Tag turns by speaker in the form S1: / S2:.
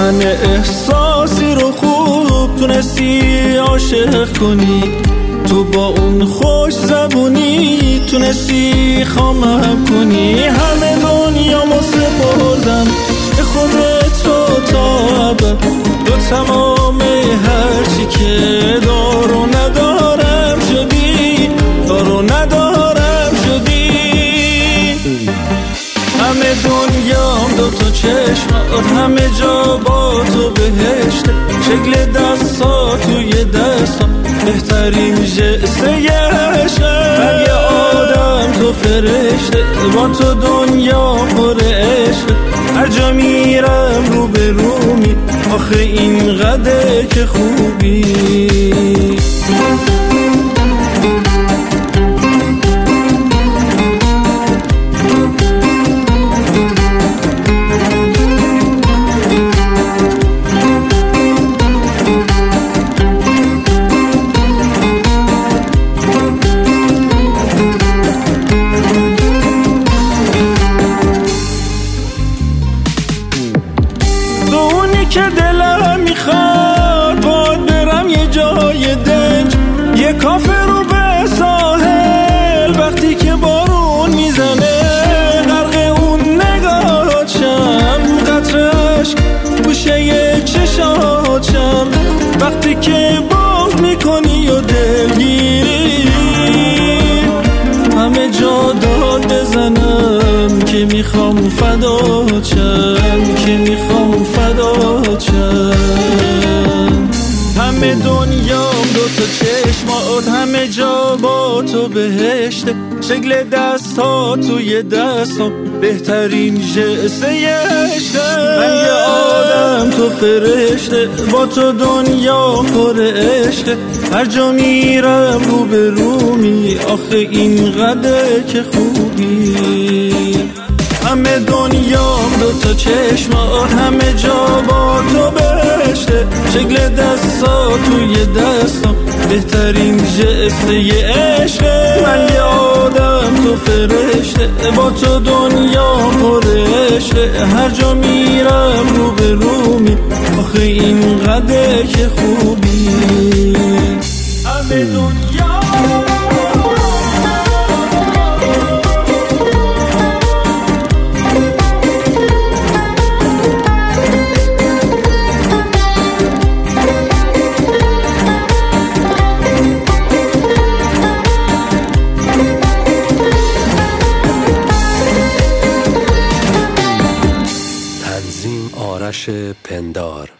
S1: من احساسی رو خوب تونستی عاشق کنی، تو با اون خوش زبونی تونستی خامم کنی. همه دنیامو سپردم به خودت رو تا ابد، تو تمام هرچی که دارو ندارم شدی، دارو ندارم شدی. همه دنیام دو تا چشمات، همه جا با تو بهشته، شکل دستا توی دستام بهترین جسته عشقه. من یه آدم تو فرشته، با تو دنیا پر عشقه، هر جا میرم رو به رو می، آخه این قدر که خوبی. که دلم میخواد باد برم یه جای دنج، یه کافه رو به ساحل، وقتی که بارون میزنه غرق اون نگاهات شم، قطره عشق گوشه یه چشات شم، وقتی که باز میکنی و دلگیری همه جا داد بزنم که میخوام فدات شم، که میخوام فدات شم. همه دنیام دو تا چشمات، همه جا با تو بهشته، شکل دستا توی دستام بهترین جسته عشقه. من یه آدم تو فرشته، با تو دنیا پر عشقه، هر جا میرم رو به رو می، آخه این قدر که خوبی. همه دنیام دو تا چشمات، همه جا با تو بهشته، شکل دستا توی دستام بهترین جسته عشقه. من یه آدم تو فرشته، با تو دنیا پر عشقه، هر جا میرم رو به رو می، آخه این قدر که خوبی. همه دنیا
S2: آرش پندار.